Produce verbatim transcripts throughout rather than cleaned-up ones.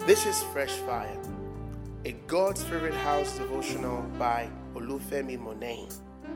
This is Fresh Fire, a God Spirit House devotional by Olufemi Monet.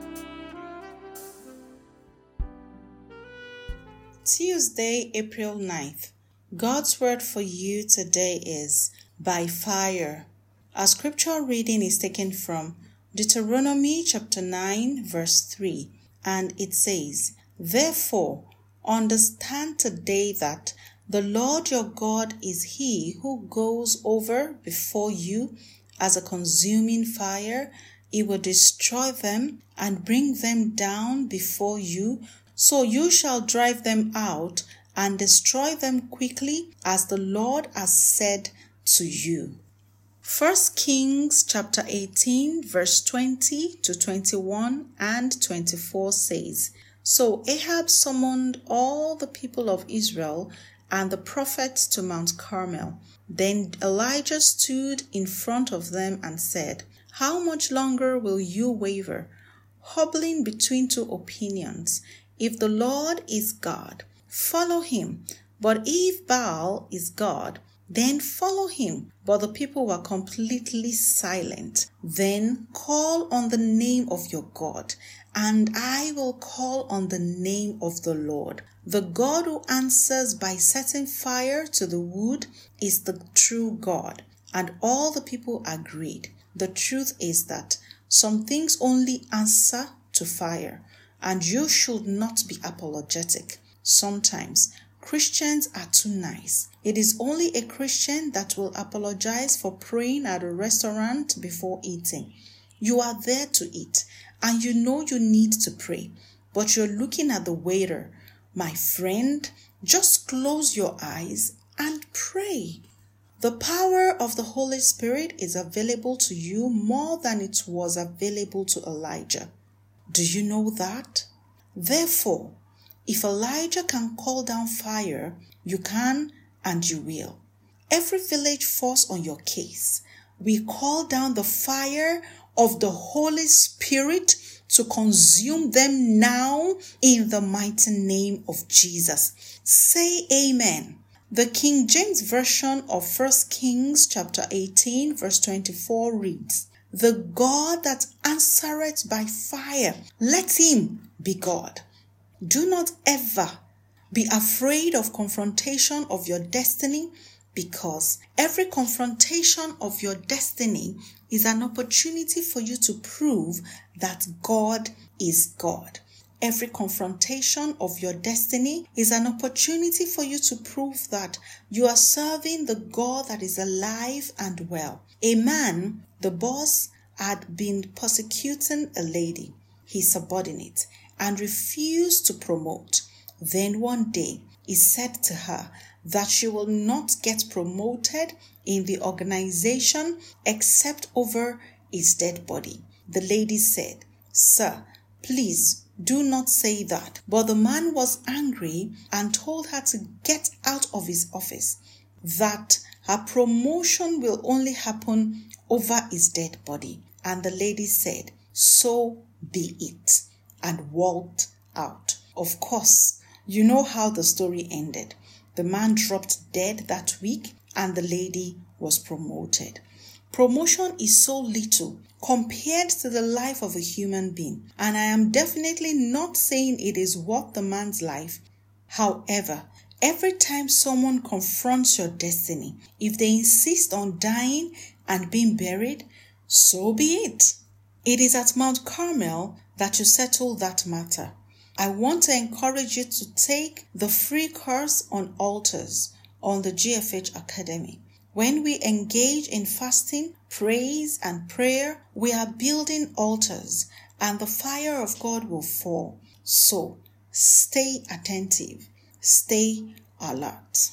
Tuesday, April ninth. God's word for you today is by fire. Our scripture reading is taken from Deuteronomy chapter nine, verse three, and it says, "Therefore, understand today that the Lord your God is He who goes over before you as a consuming fire. He will destroy them and bring them down before you. So you shall drive them out and destroy them quickly, as the Lord has said to you." First Kings chapter eighteen, verse twenty to twenty-one and twenty-four says, "So Ahab summoned all the people of Israel and the prophets to Mount Carmel. Then Elijah stood in front of them and said, 'How much longer will you waver, hobbling between two opinions? If the Lord is God, follow him. But if Baal is God, then follow him.' But the people were completely silent. Then call on the name of your God, and I will call on the name of the Lord. The God who answers by setting fire to the wood is the true God." And all the people agreed. The truth is that some things only answer to fire, and you should not be apologetic. Sometimes Christians are too nice. It is only a Christian that will apologize for praying at a restaurant before eating. You are there to eat, and you know you need to pray, but you're looking at the waiter. My friend, just close your eyes and pray. The power of the Holy Spirit is available to you more than it was available to Elijah. Do you know that? Therefore, if Elijah can call down fire, you can and you will. Every village force on your case, we call down the fire of the Holy Spirit to consume them now in the mighty name of Jesus. Say amen. The King James Version of First Kings chapter eighteen, verse twenty-four reads, "The God that answereth by fire, let him be God." Do not ever be afraid of confrontation of your destiny, because every confrontation of your destiny is an opportunity for you to prove that God is God. Every confrontation of your destiny is an opportunity for you to prove that you are serving the God that is alive and well. A man, the boss, had been persecuting a lady, his subordinate, and refused to promote. Then one day, he said to her that she will not get promoted in the organization except over his dead body. The lady said, "Sir, please do not say that." But the man was angry and told her to get out of his office, that her promotion will only happen over his dead body. And the lady said, "So be it," and walked out. Of course, you know how the story ended. The man dropped dead that week, and the lady was promoted. Promotion is so little compared to the life of a human being, and I am definitely not saying it is worth the man's life. However, every time someone confronts your destiny, if they insist on dying and being buried, so be it. It is at Mount Carmel that you settle that matter. I want to encourage you to take the free course on altars on the G F H Academy. When we engage in fasting, praise, and prayer, we are building altars, and the fire of God will fall. So, stay attentive, stay alert.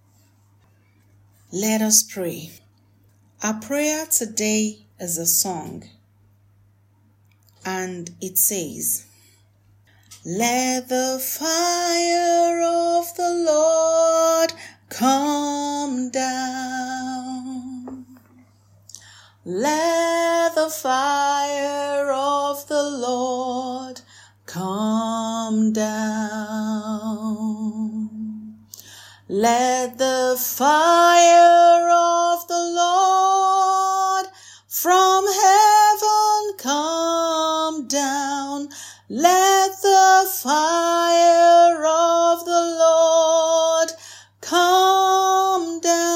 Let us pray. Our prayer today is a song, and it says, "Let the fire of the Lord come down. Let the fire of the Lord come down. Let the fire of fire of the Lord come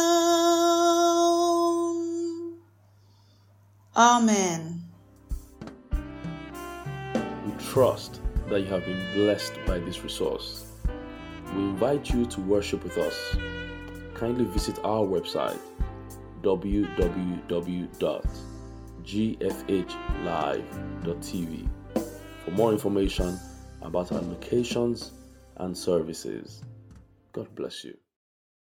down. Amen. We trust that you have been blessed by this resource. We invite you to worship with us. Kindly visit our website w w w dot g f h live dot t v for more information about our locations and services. God bless you.